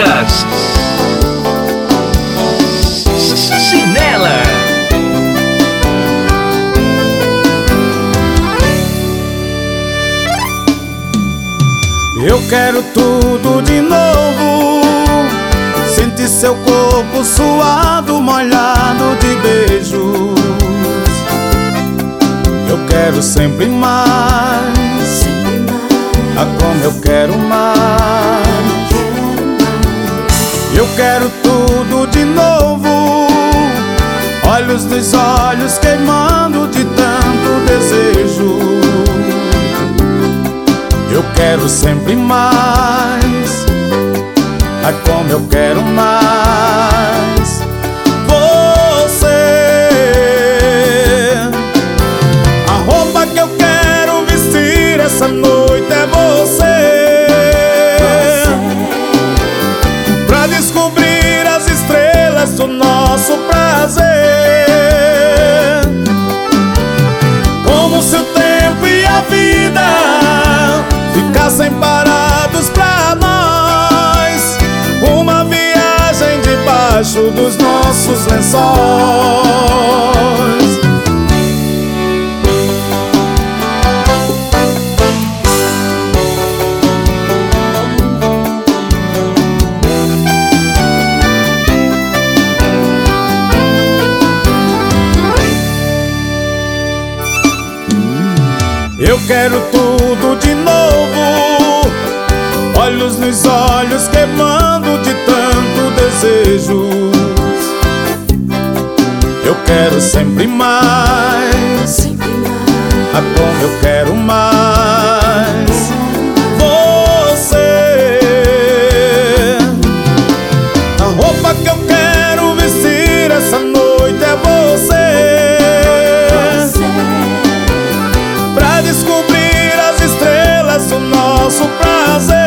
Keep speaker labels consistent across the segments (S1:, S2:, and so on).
S1: Lucas Chinela.
S2: Eu quero tudo de novo, sentir seu corpo suado, molhado de beijos. Eu quero sempre mais, como eu quero mais. Eu quero tudo de novo, olhos nos olhos queimando de tanto desejo. Eu quero sempre mais, como eu quero mais. Você, a roupa que eu quero vestir essa noite é você, pra descobrir as estrelas do nosso prazer. Como se o tempo e a vida ficassem parados pra nós, uma viagem debaixo dos nossos lençóis. Eu quero tudo de novo, olhos nos olhos queimando de tanto desejos. Eu quero sempre mais, como eu quero mais. Você, a roupa que eu quero vestir essa noite é você, pra descobrir as estrelas do nosso prazer.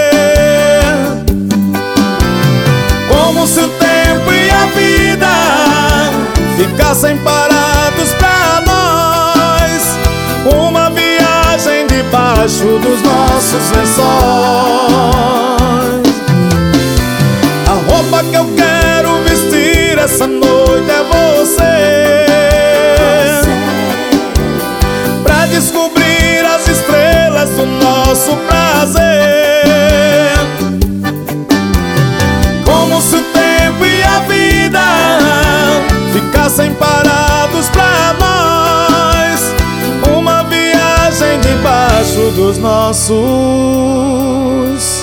S2: Como se o tempo e a vida ficassem parados pra nós, uma viagem debaixo dos nossos lençóis. A roupa que eu quero vestir essa noite é você, pra descobrir as estrelas do nosso prazer. Como se o tempo e a vida ficassem parados pra nós, uma viagem debaixo dos nossos